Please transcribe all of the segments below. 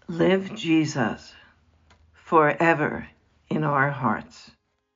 Live Jesus forever in our hearts.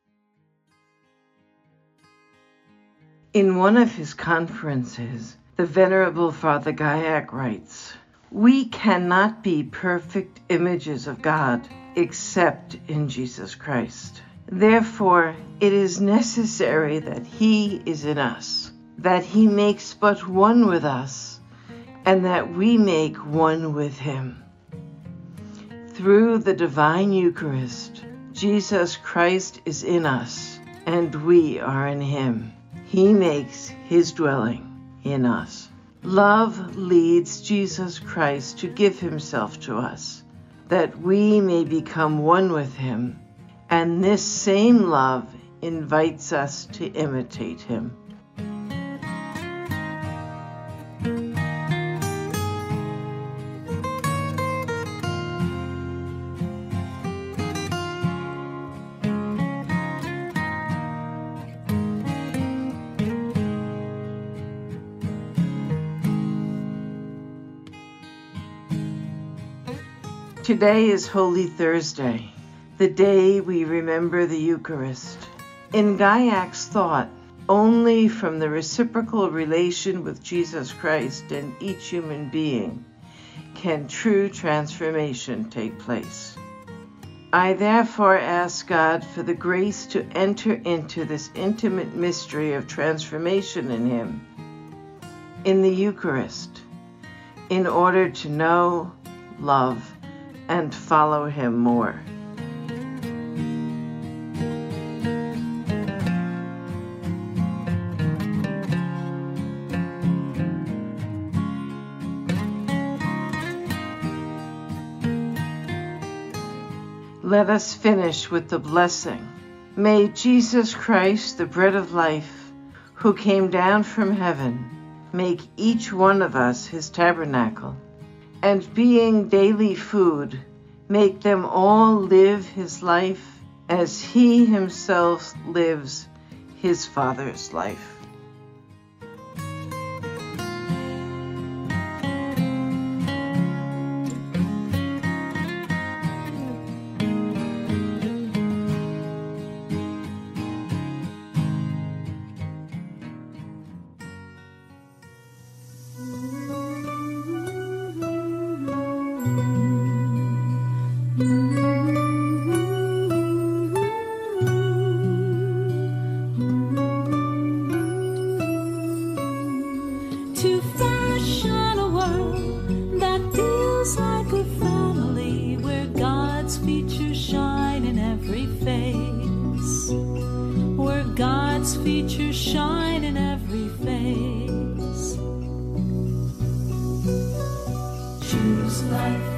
In one of his conferences, the Venerable Father Gaiac writes, "We cannot be perfect images of God except in Jesus Christ. Therefore, it is necessary that he is in us, that he makes but one with us, and that we make one with him. Through the divine Eucharist, Jesus Christ is in us, and we are in him. He makes his dwelling in us. Love leads Jesus Christ to give himself to us, that we may become one with him, and this same love invites us to imitate him." Today is Holy Thursday, the day we remember the Eucharist. In Gaiac's thought, only from the reciprocal relation with Jesus Christ and each human being can true transformation take place. I therefore ask God for the grace to enter into this intimate mystery of transformation in him, in the Eucharist, in order to know, love, and follow him more. Let us finish with the blessing. May Jesus Christ, the bread of life, who came down from heaven, make each one of us his tabernacle, and being daily food, make them all live his life as he himself lives his Father's life. To fashion a world that feels like a family, where God's features shine in every face, where God's features shine in every face. Choose life.